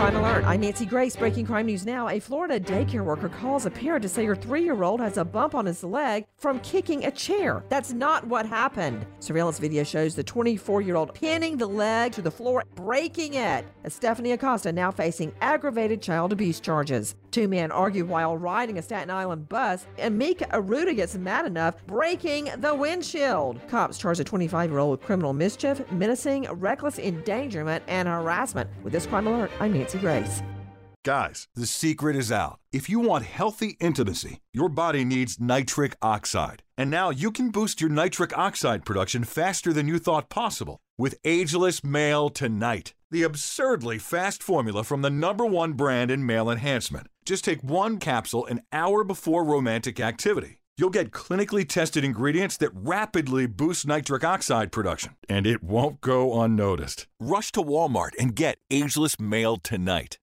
Crime Alert. I'm Nancy Grace. Breaking crime news now. A Florida daycare worker calls a parent to say her 3-year-old has a bump on his leg from kicking a chair. That's not what happened. Surveillance video shows the 24-year-old pinning the leg to the floor, breaking it. Stephanie Acosta now facing aggravated child abuse charges. 2 men argue while riding a Staten Island bus, and Mika Aruda gets mad enough, breaking the windshield. Cops charge a 25-year-old with criminal mischief, menacing, reckless endangerment, and harassment. With this Crime Alert, I'm Nancy Grace. Guys, the secret is out. If you want healthy intimacy, your body needs nitric oxide. And now you can boost your nitric oxide production faster than you thought possible with Ageless Male Tonight, the absurdly fast formula from the #1 brand in male enhancement. Just take 1 capsule an hour before romantic activity. You'll get clinically tested ingredients that rapidly boost nitric oxide production, and it won't go unnoticed. Rush to Walmart and get Ageless Male Tonight.